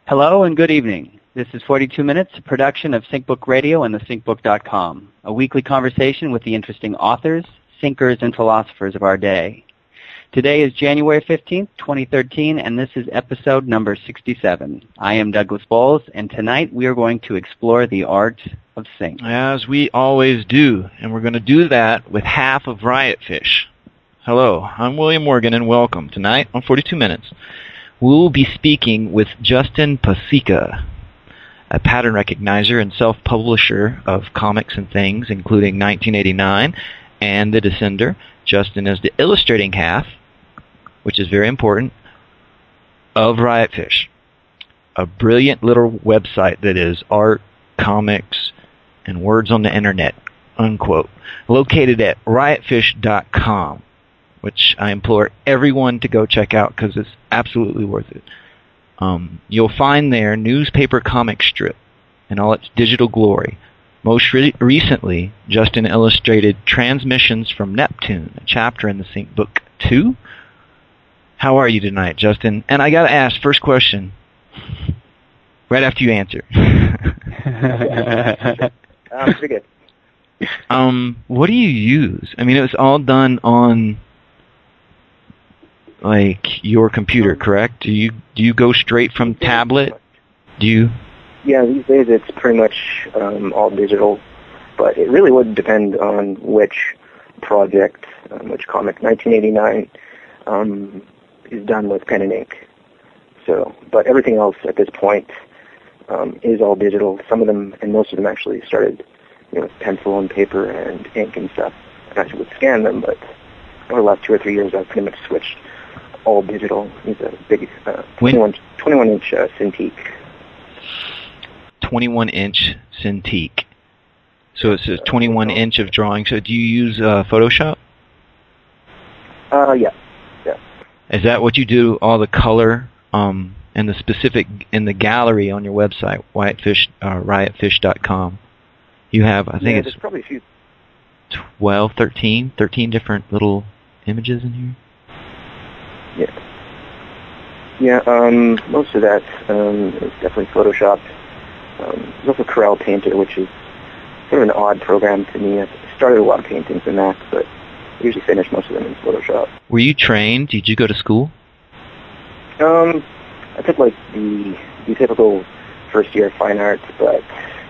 Hello and good evening. This is 42 Minutes, a production of SyncBook Radio and thesyncbook.com, a weekly conversation with the interesting authors, thinkers, and philosophers of our day. Today is January 15th, 2013, and this is episode number 67. I am Douglas Bowles, and tonight we are going to explore the art of sync. As we always do, and we're going to do that with half of Riot Fish. Hello, I'm William Morgan, and welcome. Tonight on 42 Minutes, we'll be speaking with Justin Pasieka, a pattern recognizer and self-publisher of comics and things, including 1989 and The Descender. Justin is the illustrating half, which is very important, of Riot Fish, a brilliant little website that is art, comics, and words on the internet, unquote, located at riotfish.com, which I implore everyone to go check out because it's absolutely worth it. You'll find there newspaper comic strip in all its digital glory. Most recently, Justin illustrated Transmissions from Neptune, a chapter in the Sync Book 2. How are you tonight, Justin? And I got to ask, first question, right after you answer. Pretty good. What do you use? I mean, it was all done on like your computer, correct? Do you go straight from tablet? Do you? Yeah, these days it's pretty much all digital, but it really would depend on which project, which comic. 1989 is done with pen and ink. So, but everything else at this point is all digital. Some of them, and most of them actually started, with pencil and paper and ink and stuff. I actually would scan them, but over the last 2 or 3 years I've pretty much switched all digital. It's a big 21-inch Cintiq. 21-inch Cintiq. So it's a 21-inch of drawing. So do you use Photoshop? Yeah. Is that what you do, all the color and the specific in the gallery on your website, riotfish.com? You have, I think there's probably a few. 13 different little images in here? Yeah, most of that is definitely Photoshopped. There's also Corel Painter, which is sort of an odd program to me. I started a lot of paintings in that, but I usually finish most of them in Photoshop. Were you trained? Did you go to school? I took like the typical first year of fine arts, but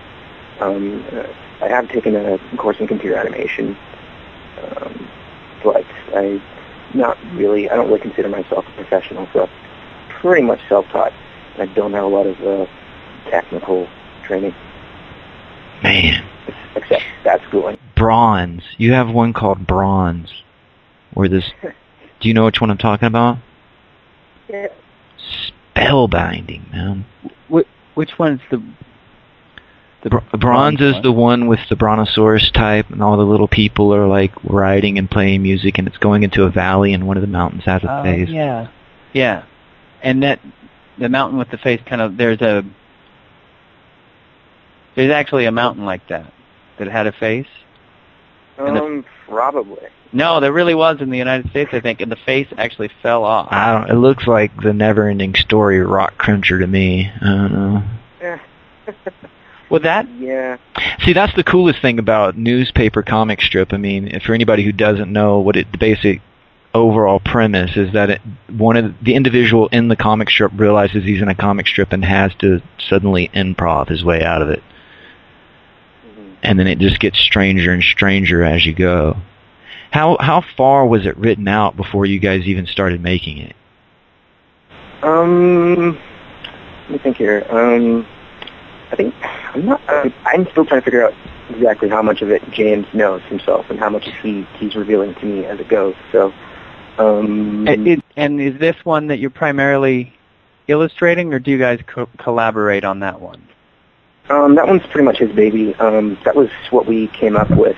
I have taken a course in computer animation, but I don't really consider myself a professional, so I'm pretty much self-taught. I don't have a lot of technical training. Man. Except that schooling. Bronze. You have one called Bronze. Where this... Do you know which one I'm talking about? Yeah. Spellbinding, man. Which one's the Bronze is the one with the brontosaurus type, and all the little people are like riding and playing music, and it's going into a valley, and one of the mountains has a face. Yeah. And that the mountain with the face kind of there's actually a mountain like that had a face. Probably. No, there really was in the United States, I think, and the face actually fell off. It looks like the Never-Ending Story Rock Cruncher to me. I don't know. Yeah. Well, that? Yeah. See, that's the coolest thing about newspaper comic strip. I mean, for anybody who doesn't know the basic overall premise is that the individual in the comic strip realizes he's in a comic strip and has to suddenly improv his way out of it. Mm-hmm. And then it just gets stranger and stranger as you go. How far was it written out before you guys even started making it? Let me think here. I think I'm still trying to figure out exactly how much of it James knows himself and how much he's revealing to me as it goes. So, and is this one that you're primarily illustrating, or do you guys collaborate on that one? That one's pretty much his baby. That was what we came up with.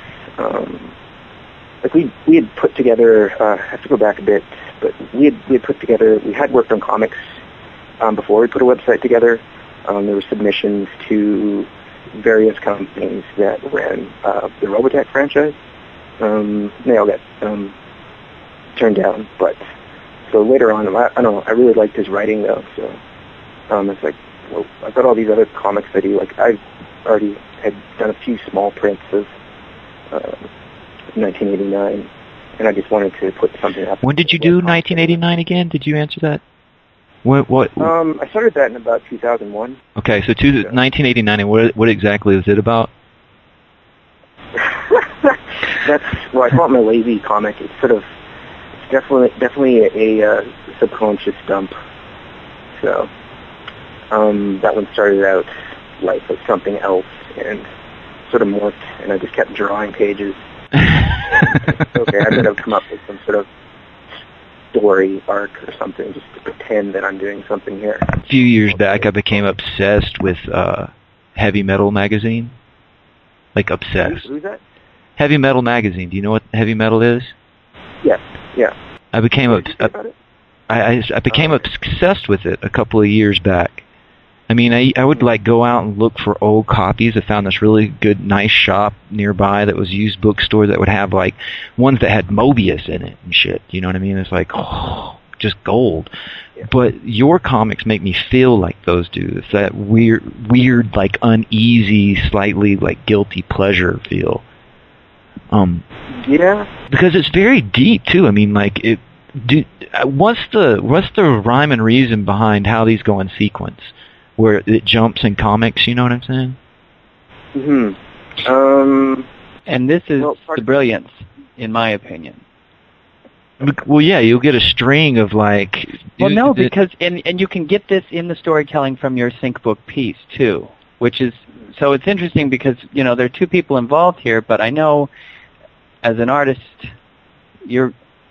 We had put together. I have to go back a bit, but we had put together. We had worked on comics before we put a website together. There were submissions to various companies that ran the Robotech franchise. They all got turned down, but so later on, I don't know. I really liked his writing though, so it's like I've got all these other comics I do. Like I've already had done a few small prints of 1989, and I just wanted to put something up. When did you do 1989 again? Did you answer that? What? I started that in about 2001. Okay, so 1989, and what exactly is it about? I call it my lazy comic. It's definitely a subconscious dump. So that one started out life as something else and sort of morphed, and I just kept drawing pages. Okay, I better come up with some sort of story arc or something just to pretend that I'm doing something here. A few years back, I became obsessed with Heavy Metal magazine. Like obsessed. Who's that? Heavy Metal magazine. Do you know what Heavy Metal is? Yes. Yeah. I became I became obsessed with it a couple of years back. I mean, I would like go out and look for old copies. I found this really good, nice shop nearby that was a used bookstore that would have like ones that had Mobius in it and shit. You know what I mean? It's like, oh, just gold. Yeah. But your comics make me feel like those do. It's that weird, like uneasy, slightly like guilty pleasure feel. Yeah. Because it's very deep too. I mean, like what's the rhyme and reason behind how these go in sequence? Where it jumps in comics, you know what I'm saying? Mm-hmm. And this is the brilliance, in my opinion. Well, yeah, you'll get a string of like... Well, no, because... And you can get this in the storytelling from your sync book piece, too, which is... So it's interesting because, you know, there are two people involved here, but I know as an artist, you're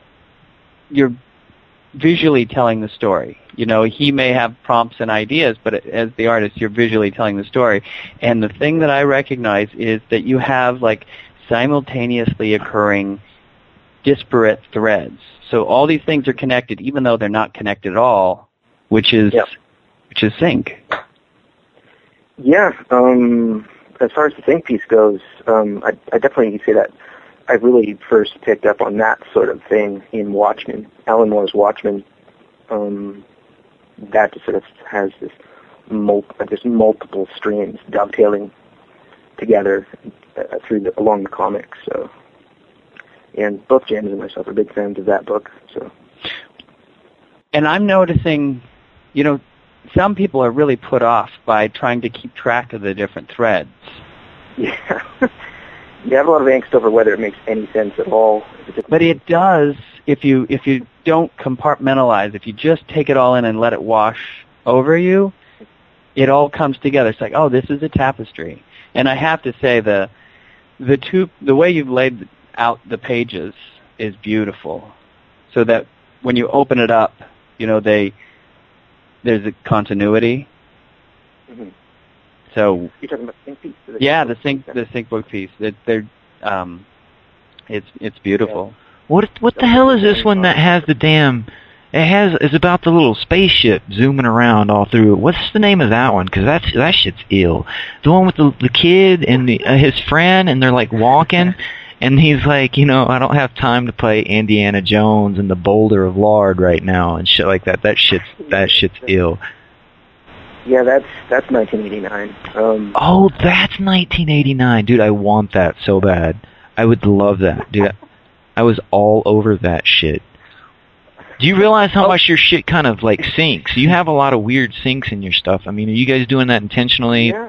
visually telling the story. You know, he may have prompts and ideas, but as the artist, you're visually telling the story. And the thing that I recognize is that you have, like, simultaneously occurring disparate threads. So all these things are connected, even though they're not connected at all, which is sync. Yeah. As far as the sync piece goes, I definitely say that I really first picked up on that sort of thing in Watchmen, Alan Moore's Watchmen. That just sort of has this multiple streams dovetailing together along the comics. So, and both James and myself are big fans of that book. So, and I'm noticing, you know, some people are really put off by trying to keep track of the different threads. Yeah. You have a lot of angst over whether it makes any sense at all. But it does if you don't compartmentalize, if you just take it all in and let it wash over you, it all comes together. It's like, oh, this is a tapestry. And I have to say the way you've laid out the pages is beautiful. So that when you open it up, you know, there's a continuity. Mm-hmm. So you're talking about the sync piece? Yeah, the sync book piece. It's beautiful. Yeah. What the hell is this one that has the damn? It's about the little spaceship zooming around all through it. What's the name of that one? Because that shit's ill. The one with the kid and his friend, and they're like walking, and he's like, you know, I don't have time to play Indiana Jones and the Boulder of Lard right now and shit like that. That shit's ill. Yeah, that's 1989. Oh, that's 1989. Dude, I want that so bad. I would love that. Dude, I was all over that shit. Do you realize how much your shit kind of, like, syncs? You have a lot of weird syncs in your stuff. I mean, are you guys doing that intentionally? Yeah.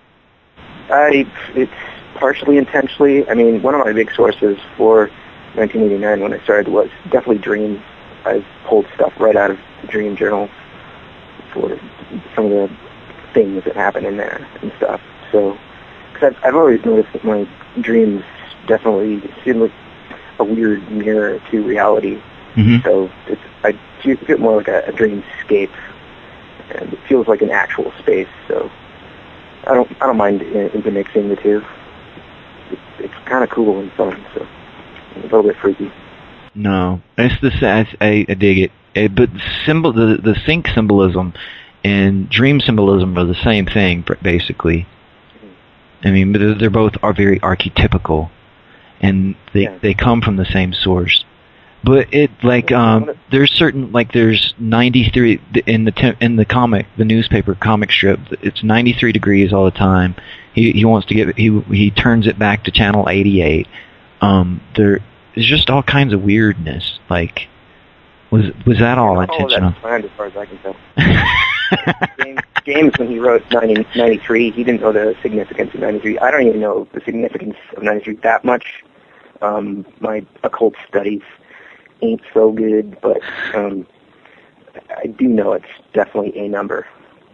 It's partially intentionally. I mean, one of my big sources for 1989 when I started was definitely Dream. I've pulled stuff right out of the Dream Journal for some of the things that happen in there and stuff. So, because I've always noticed that my dreams definitely seem like a weird mirror to reality. Mm-hmm. So I feel it more like a dreamscape, and it feels like an actual space. So I don't mind intermixing the two. It's kind of cool and fun. So a little bit freaky. No, I dig it. But the sync symbolism and dream symbolism are the same thing, basically. I mean, they're both very archetypical, and they come from the same source. But it there's certain there's 93 in the comic, the newspaper comic strip. It's 93 degrees all the time. He wants to get he turns it back to channel 88. There's just all kinds of weirdness. Like, was that all intentional? That's planned as far as I can tell. James, when he wrote 93, he didn't know the significance of 93. I don't even know the significance of 93 that much. My occult studies ain't so good, but I do know it's definitely a number.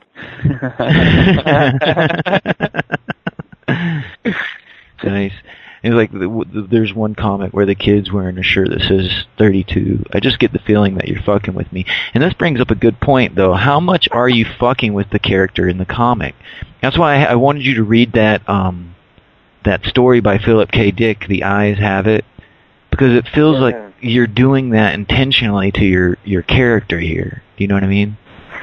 Nice. It's like there's one comic where the kid's wearing a shirt that says 32. I just get the feeling that you're fucking with me. And this brings up a good point, though. How much are you fucking with the character in the comic? That's why I wanted you to read that that story by Philip K. Dick, The Eyes Have It, because it feels like you're doing that intentionally to your character here. Do you know what I mean?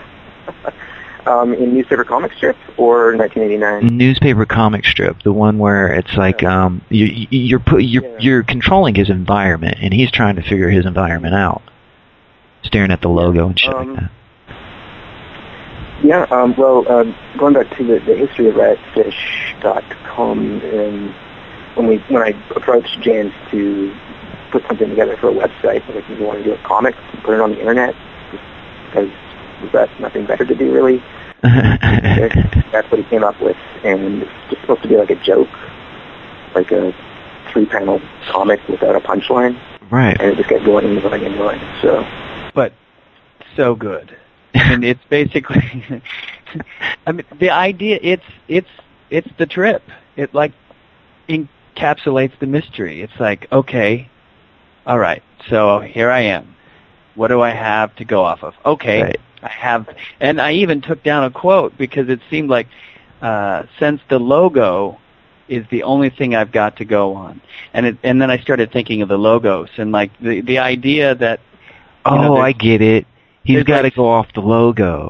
In newspaper comic strip or 1989? Newspaper comic strip, the one where it's like you're controlling his environment, and he's trying to figure his environment out, staring at the logo and shit like that. Yeah, going back to the history of riotfish.com, and when I approached James to put something together for a website, like you want to do a comic, put it on the internet, because we've got nothing better to do, really. That's what he came up with, and it's just supposed to be like a joke, like a 3-panel comic without a punchline. Right. And it just kept going and going and going. So. But so good. I mean, it's basically. I mean, the idea. It's the trip. It like encapsulates the mystery. It's like, okay, all right. So here I am. What do I have to go off of? Okay. Right. I have, and I even took down a quote because it seemed like since the logo is the only thing I've got to go on, and then I started thinking of the logos and like the idea that I get it. He's got to go off the logo.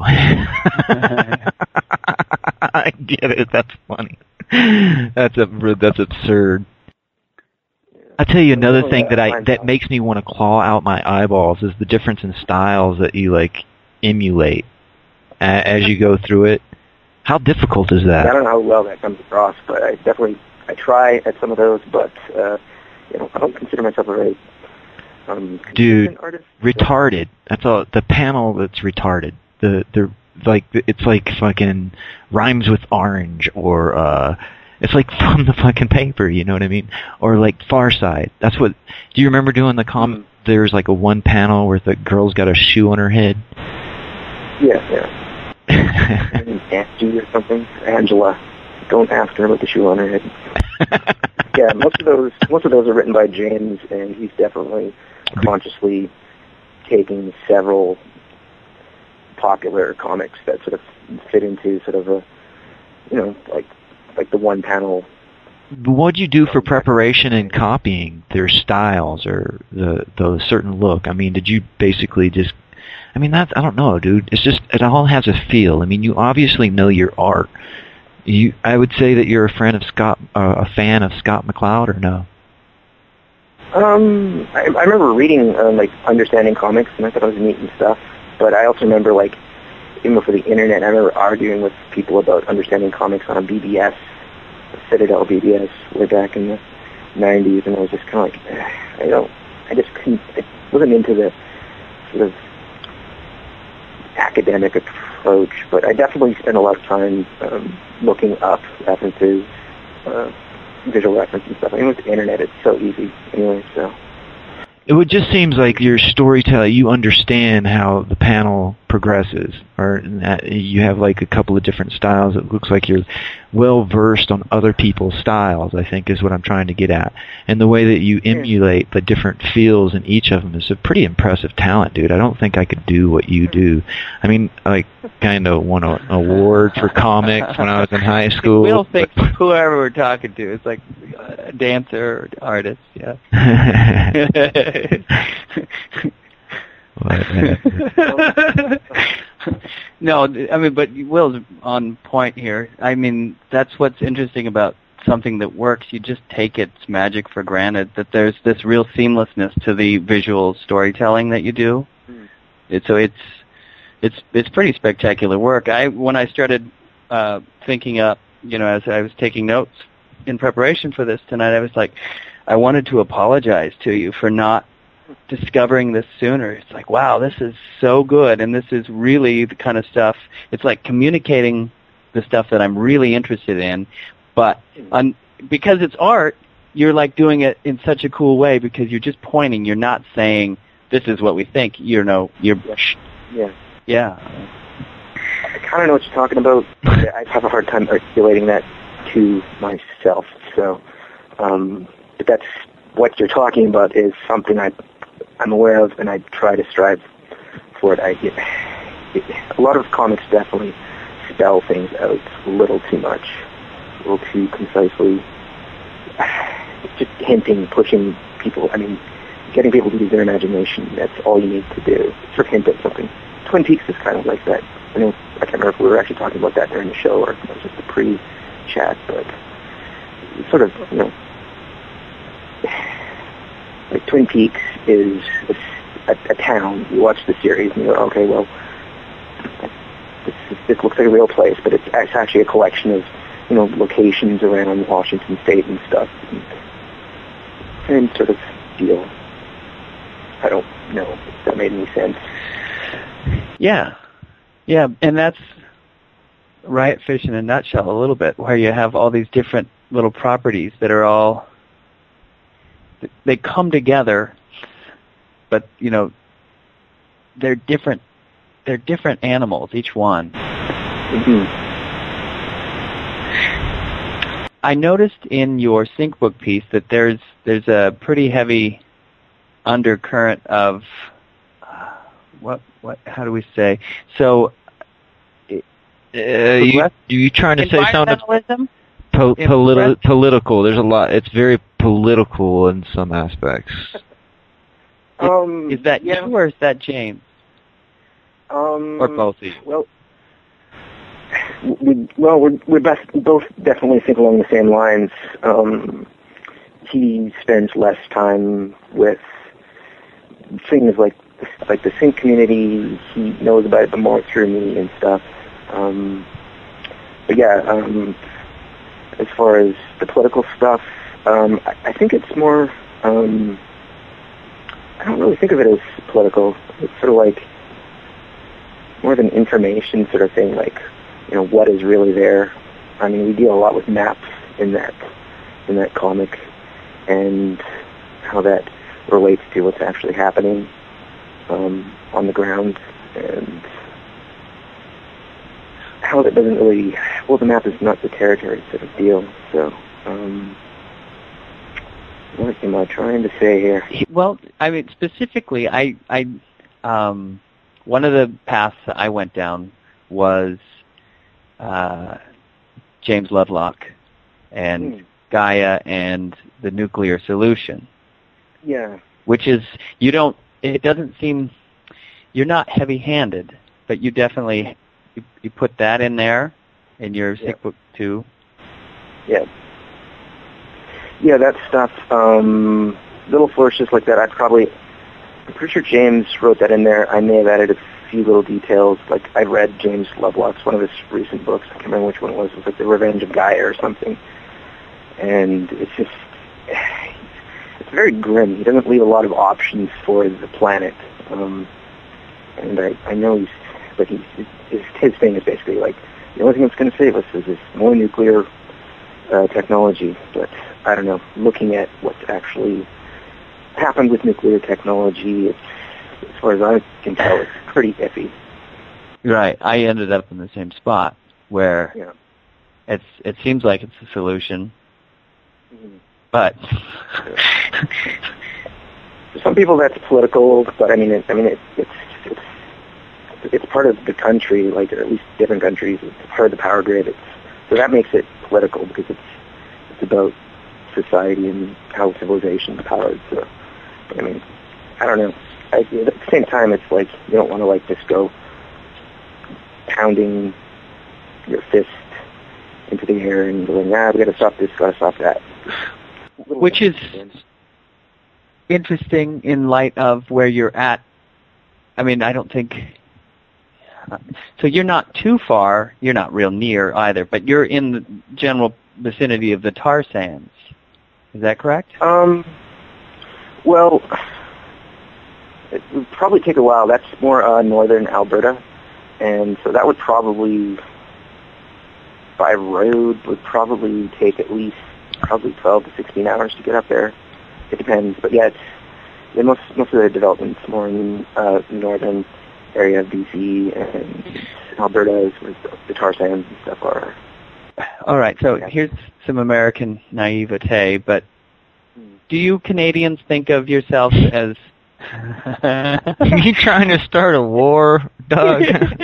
I get it. That's funny. That's absurd. I'll tell you another thing that makes me want to claw out my eyeballs is the difference in styles that you like emulate as you go through it. How difficult is that? I don't know how well that comes across, but I try at some of those, but I don't consider myself a very dude artist. Retarded. That's all. The panel that's retarded. It's like fucking rhymes with orange, or it's like from the fucking paper. You know what I mean? Or like Far Side. That's what. Do you remember doing the comic? There's like a one panel where the girl's got a shoe on her head. Yeah. Angie or something. Angela. Don't ask her about the shoe on her head. Yeah, most of those are written by James, and he's definitely consciously taking several popular comics that sort of fit into sort of a, like the one panel. What'd you do for preparation and copying their styles or the certain look? I mean, did you basically just? I mean, I don't know, dude. It's just it all has a feel. I mean, you obviously know your art. I would say that you're a fan of Scott McCloud, or no? I remember reading Understanding Comics, and I thought it was neat and stuff. But I also remember even before the internet, I remember arguing with people about Understanding Comics on a BBS, a Citadel BBS, way back in the 90s, and I was just kind of like, I just couldn't. I wasn't into the sort of academic approach, but I definitely spent a lot of time looking up references, visual reference and stuff. I mean, with the internet, it's so easy anyway, so. It just seems like your storytelling, you understand how the panel progresses, or you have like a couple of different styles. It looks like you're well versed on other people's styles, I think is what I'm trying to get at. And the way that you emulate the different feels in each of them is a pretty impressive talent, dude. I don't think I could do what you do. I mean, I kind of won an award for comics when I was in high school. We don't think whoever we're talking to is like a dancer or artist, yeah. No, I mean, but Will's on point here. I mean, that's what's interesting about something that works, you just take its magic for granted, that there's this real seamlessness to the visual storytelling that you do. It's pretty spectacular work. When I started thinking up, as I was taking notes in preparation for this tonight, I was like, I wanted to apologize to you for not discovering this sooner. It's like, wow, this is so good, and this is really the kind of stuff, it's like communicating the stuff that I'm really interested in, but because it's art, you're like doing it in such a cool way because you're just pointing, you're not saying, this is what we think, you're... Yeah. I kind of know what you're talking about. I have a hard time articulating that to myself, so, but that's what you're talking about is something I'm aware of, and I try to strive for it. A lot of comics definitely spell things out a little too much, a little too concisely, just hinting, pushing people. I mean, getting people to use their imagination. That's all you need to do. Sort of hint at something. Twin Peaks is kind of like that. I can't remember if we were actually talking about that during the show or if it was just a pre-chat, but sort of, like Twin Peaks is a town. You watch the series and you go, okay, well, this looks like a real place, but it's actually a collection of, locations around Washington State and stuff. And sort of deal. I don't know if that made any sense. Yeah, and that's Riot Fish in a nutshell a little bit, where you have all these different little properties that are all, they come together, but, they're different animals, each one. Mm-hmm. I noticed in your SyncBook piece that there's a pretty heavy undercurrent of how do we say? So, you trying to say something environmentalism? Political? There's a lot. It's very political in some aspects. Is that you or is that James? Or both of you? We both definitely think along the same lines. He spends less time with things like the sync community. He knows about it more through me and stuff. But yeah, as far as the political stuff, I think it's more. I don't really think of it as political. It's sort of like more of an information sort of thing, like, what is really there. I mean, we deal a lot with maps in that comic, and how that relates to what's actually happening on the ground, and how that doesn't really. Well, the map is not the territory sort of deal. So, what am I trying to say here? Well, I mean, specifically, I one of the paths that I went down was James Lovelock and Gaia and the nuclear solution. Yeah. Which is, it doesn't seem, you're not heavy-handed, but you definitely, you put that in there in your SyncBook too. Yeah. Yeah, that stuff, little flourishes like that, I'm pretty sure James wrote that in there. I may have added a few little details. Like, I read James Lovelock's, one of his recent books, I can't remember which one it was like The Revenge of Gaia or something. And it's just, it's very grim. He doesn't leave a lot of options for the planet. And I know his thing is basically like, the only thing that's going to save us is this more nuclear technology. But I don't know, looking at what's actually happened with nuclear technology, it's, as far as I can tell, it's pretty iffy. Right. I ended up in the same spot where it seems like it's a solution, but for some people that's political. But I mean, it's part of the country, like at least different countries. It's part of the power grid. So that makes it political because it's about society and how civilization's powered. So, I mean, I don't know. At the same time, it's like you don't want to like just go pounding your fist into the the air and going, we got to stop this, got to stop that. Which is interesting in light of where you're at. I mean, I don't think... So you're not too far, you're not real near either, but you're in the general vicinity of the tar sands. Is that correct? Well, it would probably take a while. That's more northern Alberta, and so that would probably, by road, would probably take at least probably 12 to 16 hours to get up there. It depends, but yeah, most of the development's more in northern area of BC, and Alberta is where the tar sands and stuff are. All right, so here's some American naivete, but do you Canadians think of yourselves as... Are you trying to start a war, Doug?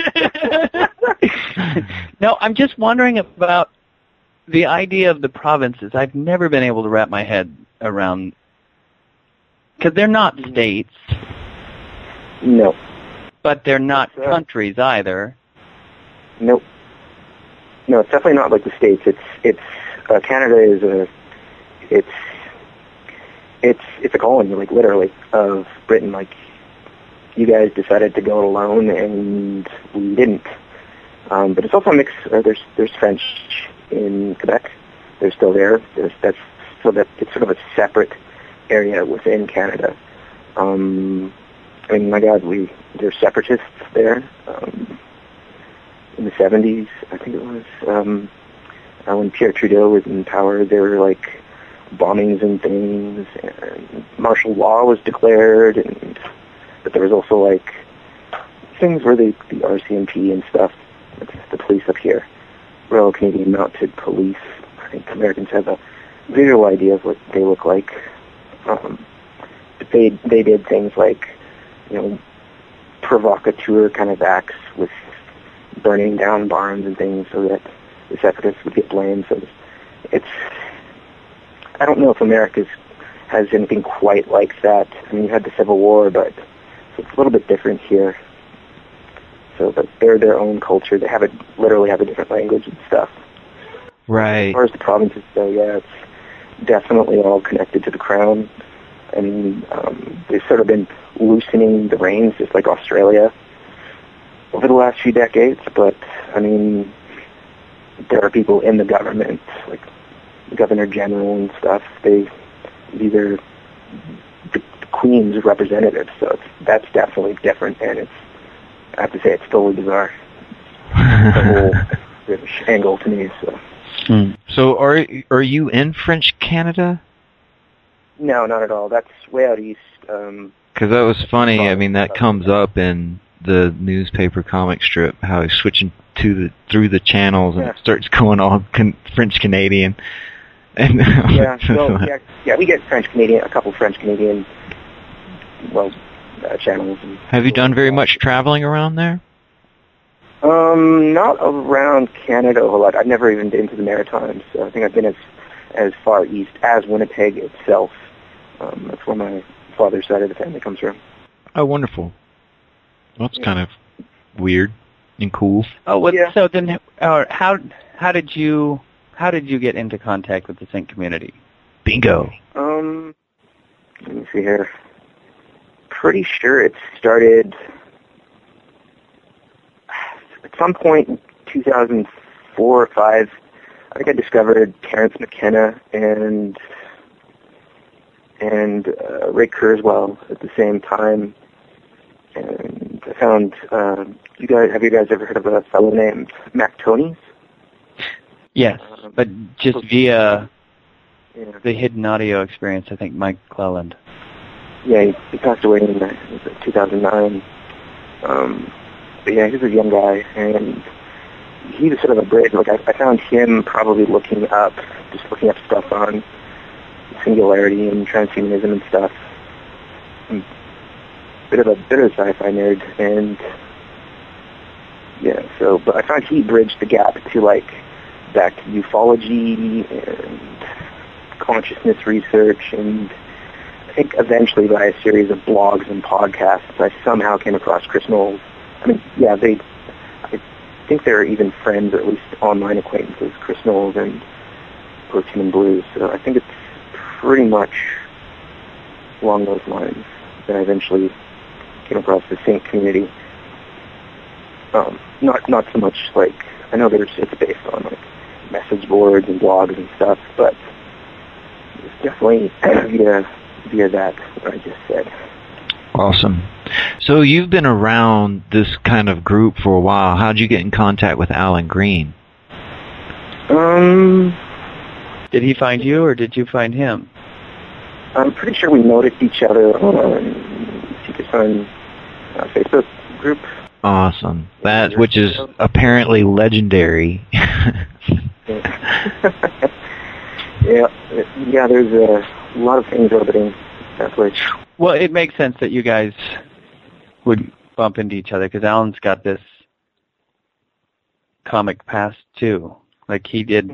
No, I'm just wondering about the idea of the provinces. I've never been able to wrap my head around... Because they're not states. No. But they're not countries either. Nope. No, it's definitely not like the States. It's Canada is it's a colony, like literally, of Britain. Like, you guys decided to go it alone, and we didn't. But it's also a mix. There's French in Quebec. They're still there. It's sort of a separate area within Canada. I mean, my God, there's separatists there. In the 70s, I think it was, when Pierre Trudeau was in power, there were like bombings and things, and martial law was declared, but there was also like things where the RCMP and stuff, the police up here, Royal Canadian Mounted Police, I think Americans have a visual idea of what they look like. But they did things like, provocateur kind of acts with burning down barns and things so that the separatists would get blamed. So I don't know if America has anything quite like that. I mean, you had the Civil War, but it's a little bit different here. So, but they're their own culture. They literally have a different language and stuff. Right. As far as the provinces go, yeah, it's definitely all connected to the crown. I mean, they've sort of been loosening the reins, just like Australia, over the last few decades. But, I mean, there are people in the government, like the Governor General and stuff. These are the Queen's representatives, so that's definitely different. And I have to say, it's totally bizarre. The whole British angle to me. So are you in French Canada? No, not at all. That's way out east. Because that was funny. I mean, that comes up in the newspaper comic strip, how he's switching through the channels, and it starts going all French Canadian. And we get French Canadian, a couple French Canadian, channels. Have you done very much traveling around there? Not around Canada a whole lot. I've never even been to the Maritimes. I think I've been as far east as Winnipeg itself. That's where my father's side of the family comes from. Oh, wonderful. Well, that's kind of weird and cool. Oh, well, yeah. So then, how did you get into contact with the Sync community? Bingo. Let me see here. Pretty sure it started at some point in 2004 or 5. I think I discovered Terrence McKenna and Ray Kurzweil at the same time, and I found have you guys ever heard of a fellow named Mac Tonys? Yes, but just via the Hidden Audio Experience. I think Mike Cleland. Yeah, he passed away in 2009. But yeah, he was a young guy, and he was sort of a bridge. Like I found him probably looking up stuff on singularity and transhumanism and stuff. I'm bit of a sci-fi nerd, and yeah. So, but I found he bridged the gap to back to ufology and consciousness research, and I think eventually by a series of blogs and podcasts, I somehow came across Chris Knowles. I mean, yeah, think they're even friends, or at least online acquaintances, Chris Knowles and Platoon Blues. So I think it's pretty much along those lines that I eventually came across the sync community. Not so much like, I know it's based on like message boards and blogs and stuff, but it's definitely via that, what I just said. Awesome. So you've been around this kind of group for a while. How'd you get in contact with Alan Green? Did he find you, or did you find him? I'm pretty sure we noticed each other on Seeker Sun Facebook group. Awesome. That, which is apparently legendary. Yeah, there's a lot of things orbiting that place. Well, it makes sense that you guys would bump into each other, because Alan's got this comic past too. Like he did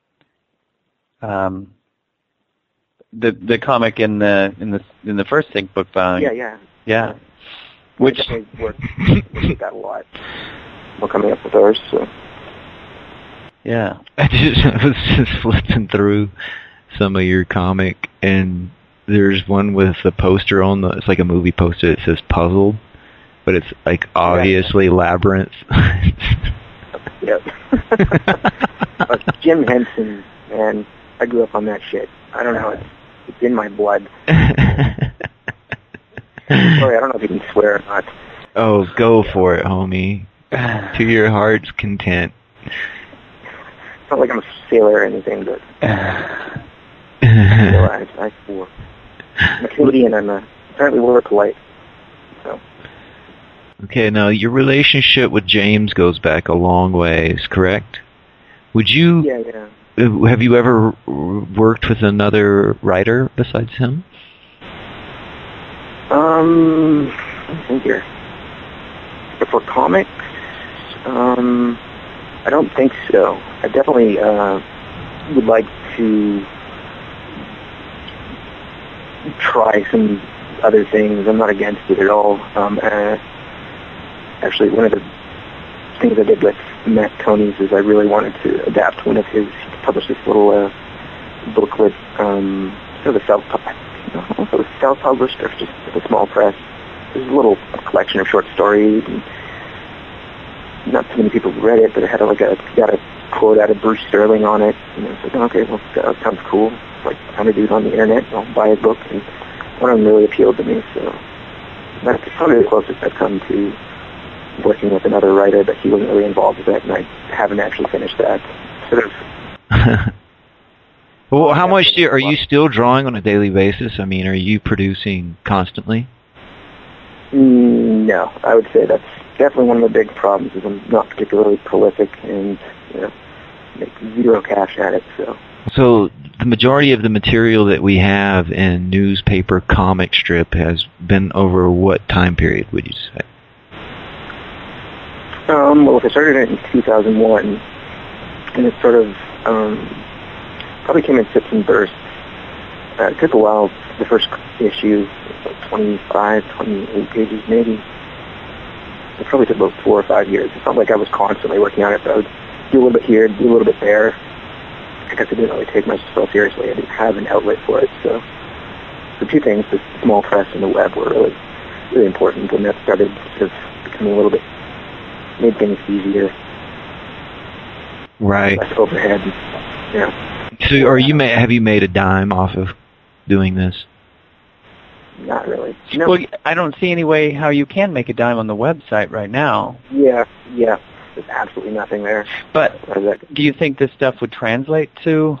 the comic in the first Sync book filing. Yeah. Which I worked with that a lot. We're coming up with ours, so. Yeah. I was just flipping through some of your comic, and there's one with a poster it's like a movie poster that says Puzzled, but it's like obviously Labyrinth. Yep. Jim Henson, man, I grew up on that shit. I don't know, it's in my blood. Sorry, I don't know if you can swear or not. Oh, go for it, homie. To your heart's content. It's not like I'm a sailor or anything, but I swore. I'm a Canadian, apparently we're polite. So. Okay, now your relationship with James goes back a long ways, correct? Would you... Yeah. Have you ever worked with another writer besides him? Let me think here. But for comics, I don't think so. I definitely would like to try some other things. I'm not against it at all. Actually, one of the things I did with Matt Tony's is I really wanted to adapt one of his. He published this little booklet, sort of self-published or just a small press. It was a little collection of short stories, and not too many people read it, but it had got a quote out of Bruce Sterling on it, and I was like, okay, well, that sounds cool. Like, found a dude on the internet, I'll buy his book, and one of them really appealed to me, so that's probably the closest I've come to working with another writer, but he wasn't really involved with that, and I haven't actually finished that. Sort of. Well, how much are you still drawing on a daily basis? I mean, are you producing constantly? No, I would say that's definitely one of the big problems. Is I'm not particularly prolific and make zero cash at it. So the majority of the material that we have in newspaper comic strip has been over what time period? Would you say? Well, if I started it in 2001, and it sort of probably came in fits and bursts. It took a while. The first issue, like 25, 28 pages maybe. It probably took about 4 or 5 years. It's not like I was constantly working on it, but I would do a little bit here, do a little bit there. I guess I didn't really take myself seriously. I didn't have an outlet for it. So the two things, the small press and the web, were really, really important when that started sort of becoming a little bit, made things easier. Right. Less overhead. Yeah. So have you made a dime off of doing this? Not really. No. Well, I don't see any way how you can make a dime on the website right now. Yeah. There's absolutely nothing there. But do you think this stuff would translate to...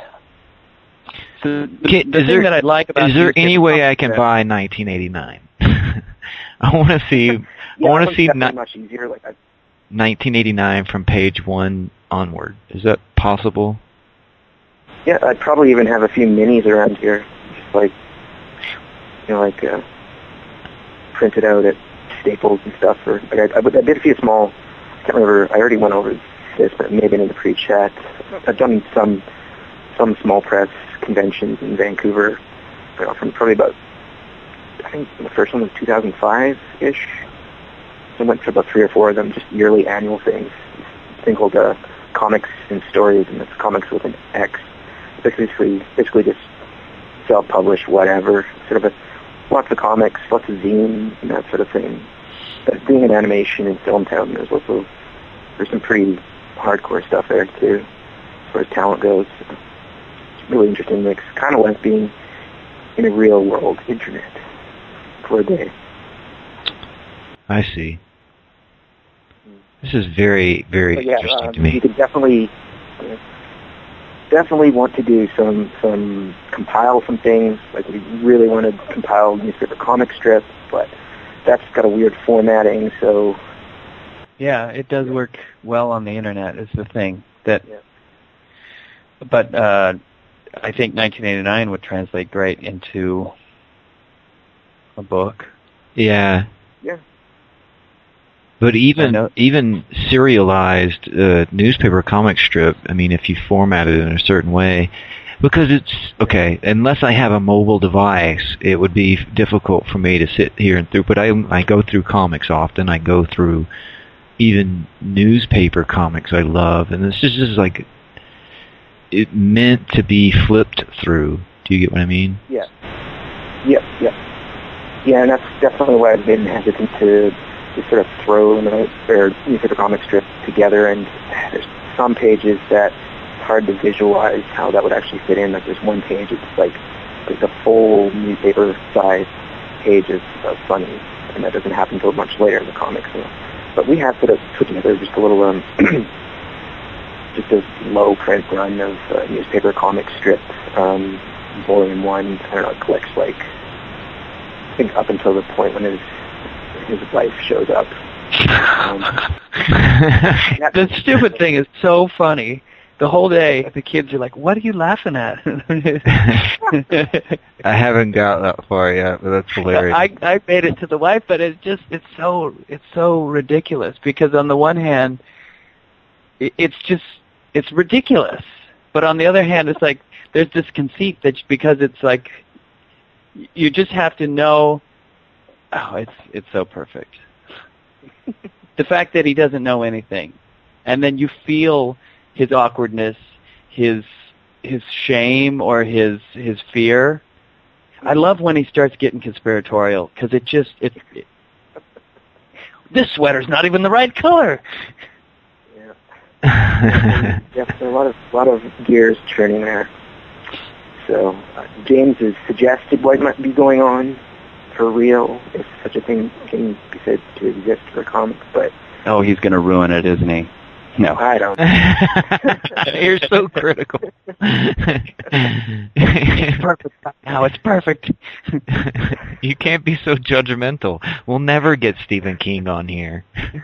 the thing that I'd like about... Is there any way I can buy 1989? I want to see... Yeah, I want to see much easier. 1989 from page 1 onward. Is that possible? Yeah, I'd probably even have a few minis around here, just printed out at Staples and stuff. Or I did a few small. I can't remember. I already went over this, but maybe in the pre-chat. I've done some small press conventions in Vancouver. From probably about, I think the first one was 2005-ish. I went to about 3 or 4 of them, just yearly annual things. thing called Comics and Stories, and it's comics with an X. Basically just self-publish whatever, sort of lots of comics, lots of zines, and that sort of thing. But being an animation in Filmtown, there's some pretty hardcore stuff there too, as far as talent goes. It's really interesting mix, kind of like being in a real world internet for a day. I see. This is very, very interesting to me. You could definitely want to do compile some things. Like we really want to compile newspaper comic strips, but that's got a weird formatting. So yeah, it does work well on the internet. Is the thing that. Yeah. But I think 1989 would translate great into a book. Yeah. Yeah. But even serialized newspaper comic strip, I mean, if you format it in a certain way, because it's, okay, unless I have a mobile device, it would be difficult for me to sit here and through, but I go through comics often. I go through even newspaper comics I love, and this is just like, it meant to be flipped through. Do you get what I mean? Yeah. Yep. Yeah, and that's definitely why I've been hesitant to sort of throw newspaper comic strips together, and there's some pages that it's hard to visualize how that would actually fit in. Like there's one page, it's like a full newspaper size page of funny, and that doesn't happen until much later in the comics. But we have put together just a little just a low print run of newspaper comic strips, volume 1. I don't know, it collects like, I think up until the point when his wife shows up. The stupid thing is so funny. The whole day, the kids are like, "What are you laughing at?" I haven't got that far yet, but that's hilarious. I made it to the wife, but it's so ridiculous because on the one hand, it's ridiculous, but on the other hand, it's like there's this conceit that because it's like you just have to know. Oh, it's so perfect. The fact that he doesn't know anything, and then you feel his awkwardness, his shame, or his fear. I love when he starts getting conspiratorial because this sweater's not even the right color. Yeah, there's a lot of gears turning there. So James has suggested what might be going on for real, if such a thing can be said to exist for comics, but... Oh, he's going to ruin it, isn't he? No. I don't. You're so critical. It's perfect now. It's perfect. You can't be so judgmental. We'll never get Stephen King on here.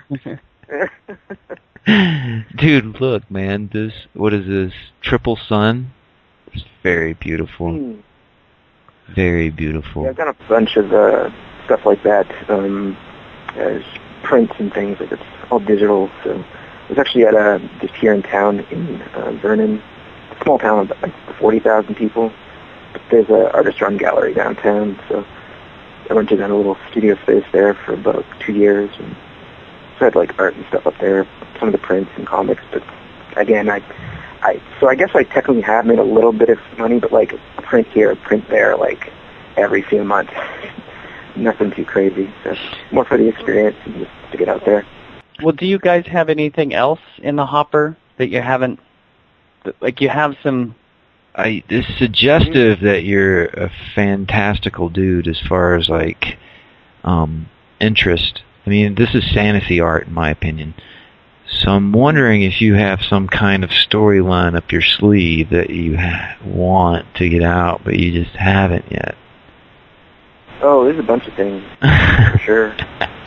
Dude, look, man. What is this? Triple Sun? It's very beautiful. Very beautiful. Yeah, I've got a bunch of stuff like that as prints and things. Like it's all digital. So I was actually at just here in town in Vernon, a small town of like 40,000 people. But there's an artist-run gallery downtown. So I rented out a little studio space there for about 2 years, and so I had like art and stuff up there, some of the prints and comics. But again, so I guess I technically have made a little bit of money, but like a print here, a print there, like every few months. Nothing too crazy. So more for the experience and just to get out there. Well, do you guys have anything else in the hopper that you haven't, like you have some... It's suggestive that you're a fantastical dude as far as like interest. I mean, this is fantasy art in my opinion. So I'm wondering if you have some kind of storyline up your sleeve that you want to get out, but you just haven't yet. Oh, there's a bunch of things, for sure.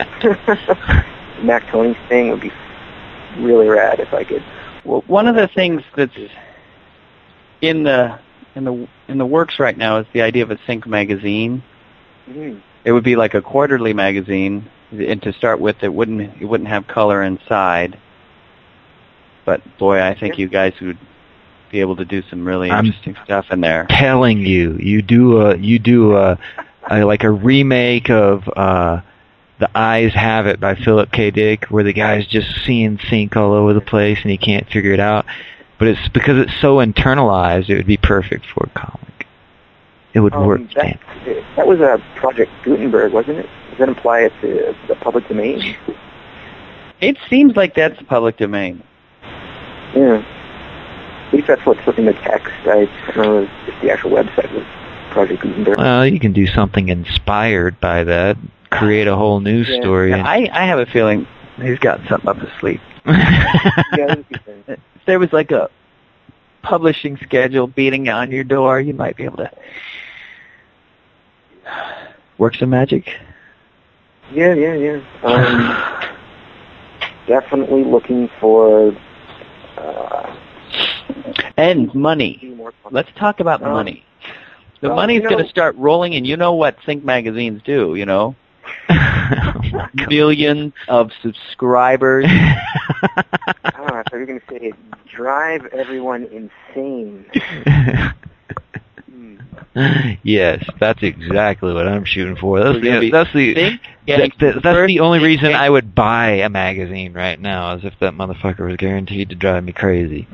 Mac Tony's thing would be really rad if I could. Well, one of the things that's in the works right now is the idea of a Sync magazine. Mm-hmm. It would be like a quarterly magazine, and to start with, it wouldn't have color inside. But boy, I think you guys would be able to do some really interesting stuff in there. Telling you do a like a remake of The Eyes Have It by Philip K. Dick, where the guy's just seeing Sync all over the place and he can't figure it out. But it's because it's so internalized, it would be perfect for a comic. It would work. That was a Project Gutenberg, wasn't it? Does that imply it's the public domain? It seems like that's public domain. Yeah. At least that's what's in the text. I don't know if the actual website was Project Gutenberg. Well, you can do something inspired by that. Create a whole news story. Yeah, I have a feeling he's got something up his sleeve. If there was like a publishing schedule beating on your door, you might be able to work some magic. Yeah. Definitely looking for... and money. Let's talk about money. The money's going to start rolling, and you know what Think magazines do, you know? Millions of subscribers. I thought you were going to say drive everyone insane. Yes, that's exactly what I'm shooting for. That's the only reason I would buy a magazine right now, is if that motherfucker was guaranteed to drive me crazy.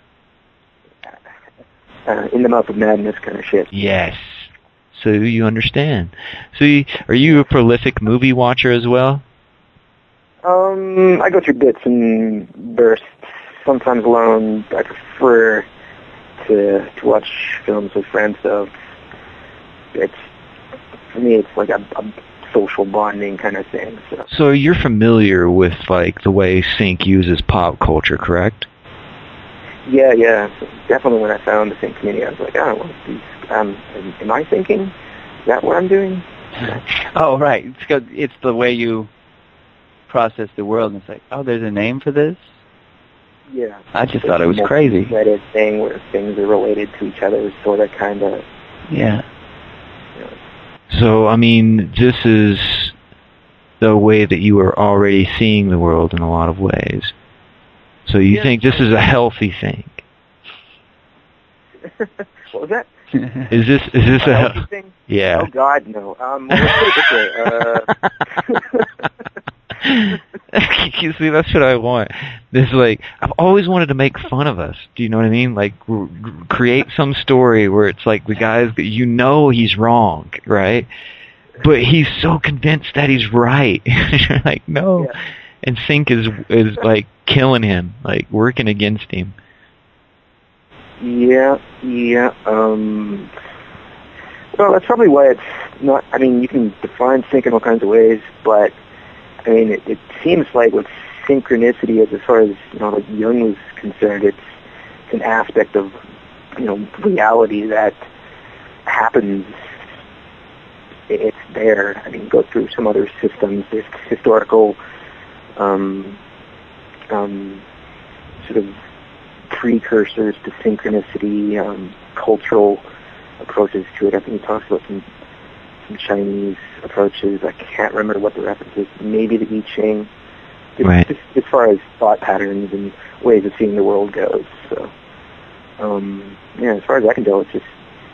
In the mouth of madness kind of shit. Yes. So you understand. So are you a prolific movie watcher as well? I go through bits and bursts, sometimes alone. I prefer to watch films with friends, though. For me, it's like a social bonding kind of thing. So you're familiar with like the way Sync uses pop culture, correct? Yeah. So definitely when I found the Sync community, I was like, am I thinking? Is that what I'm doing? Oh, right. It's the way you process the world, and it's like, oh, there's a name for this? Yeah. I just thought it was crazy. That thing where things are related to each other, sort of, kind of. Yeah. So, I mean, this is the way that you are already seeing the world in a lot of ways. So you think this is a healthy thing? What was that? Is this a healthy thing? Yeah. Oh God, no. Let's put it this way. You see, that's what I want. There's like, I've always wanted to make fun of us. Do you know what I mean? Like, create some story where it's like the guys, you know he's wrong, right? But he's so convinced that he's right. You're like, no. Yeah. And Sync is like killing him, like working against him. Yeah. Well, that's probably why it's not. I mean, you can define Sync in all kinds of ways, but I mean, it seems like with synchronicity, as far as like Jung was concerned, it's an aspect of reality that happens. It's there. I mean, go through some other systems. There's historical sort of precursors to synchronicity, cultural approaches to it. I think he talks about some Chinese approaches. I can't remember what the reference is. Maybe the I Ching. Right. As far as thought patterns and ways of seeing the world goes. So, as far as I can tell, it's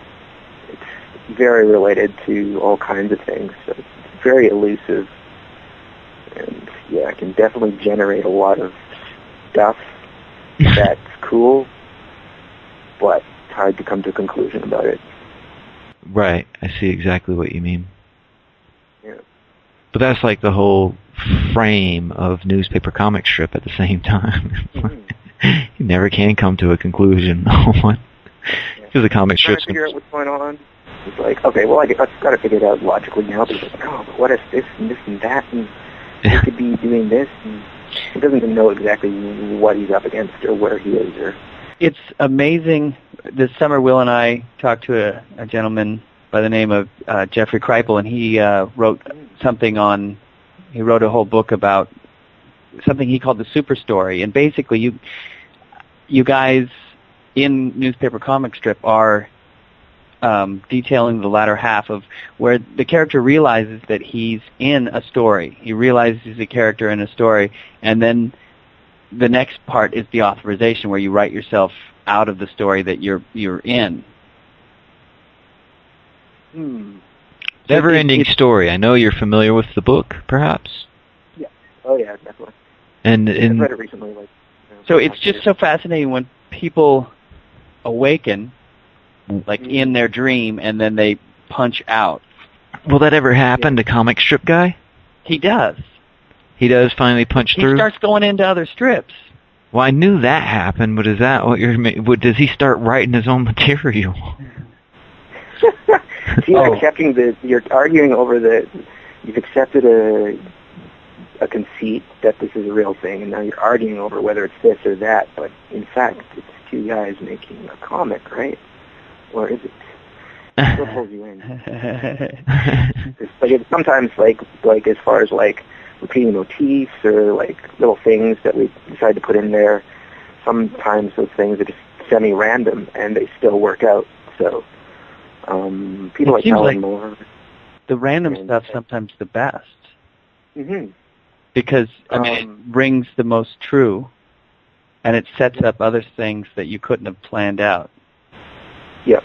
very related to all kinds of things. So it's very elusive. And I can definitely generate a lot of stuff that's cool, but it's hard to come to a conclusion about it. Right. I see exactly what you mean. Yeah. But that's like the whole frame of newspaper comic strip at the same time. You never can come to a conclusion. Because the comic strip's... Trying to figure out what's going on. It's like, okay, well, I've got to figure it out logically now. But it's like, but what if this and this and that, and he could be doing this, and he doesn't even know exactly what he's up against or where he is. Or it's amazing. This summer, Will and I talked to a gentleman by the name of Jeffrey Kripal, and he wrote something on. He wrote a whole book about something he called the super story, and basically, you guys in newspaper comic strip are detailing the latter half of where the character realizes that he's in a story. He realizes he's a character in a story, and then the next part is the authorization, where you write yourself out of the story that you're in. Never-ending story. I know you're familiar with the book, perhaps? Yeah. Oh, yeah, definitely. And I've read it recently. So it's just so fascinating when people awaken, like in their dream, and then they punch out. Will that ever happen to Comic Strip Guy? He does. He does finally punch through? He starts going into other strips. Well, I knew that happened, but is that what does he start writing his own material? So you're arguing over you've accepted a conceit that this is a real thing, and now you're arguing over whether it's this or that, but in fact, it's two guys making a comic, right? Or is it? What pulls you in? It's sometimes like as far as like repeating motifs or like little things that we decide to put in there, sometimes those things are just semi-random and they still work out. So people are telling more. The random stuff's sometimes the best. Mm-hmm. Because, it rings the most true, and it sets up other things that you couldn't have planned out. Yep.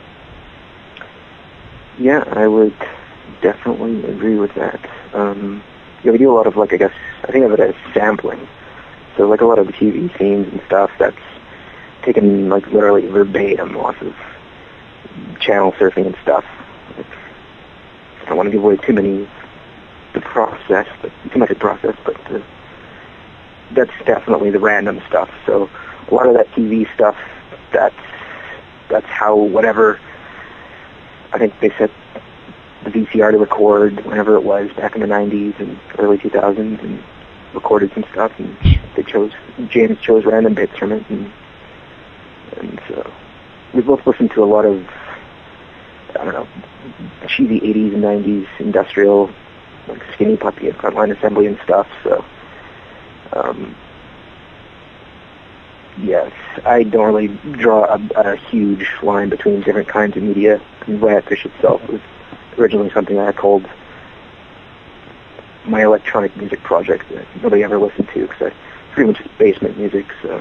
Yeah, I would definitely agree with that. We do a lot of, I think of it as sampling. So, a lot of the TV scenes and stuff, that's taken, literally verbatim off of channel surfing and stuff. I don't want to give away too much of the process, but that's definitely the random stuff. So, a lot of that TV stuff, that's how whatever, I think they set the VCR to record whenever it was back in the 90s and early 2000s and recorded some stuff, and James chose random bits from it, and so we both listened to a lot of, cheesy 80s and 90s industrial, Skinny Puppy and Frontline Assembly and stuff, so yes, I don't really draw a huge line between different kinds of media. And Riot Fish itself was originally something I called my electronic music project that nobody ever listened to because it's pretty much just basement music. So,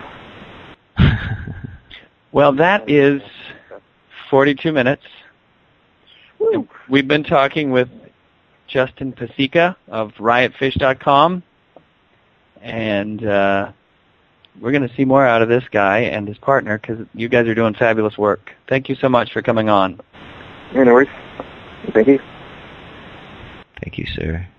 well, that is 42 minutes. Woo. We've been talking with Justin Paseka of RiotFish.com, and we're going to see more out of this guy and his partner because you guys are doing fabulous work. Thank you so much for coming on. Yeah, no worries. Thank you. Thank you, sir.